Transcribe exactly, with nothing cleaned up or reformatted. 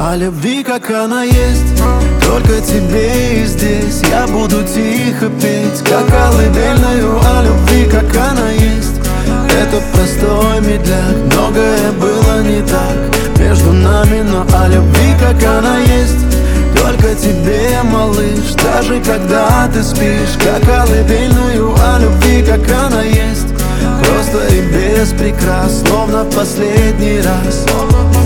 О любви, как она есть, только тебе и здесь. Я буду тихо петь, как колыбельную. О любви, как она есть, это простой медляк. Многое было не так между нами, но о любви, как она есть, только тебе, малыш. Даже когда ты спишь, как колыбельную. О любви, как она есть, просто и без прикрас, словно в последний раз.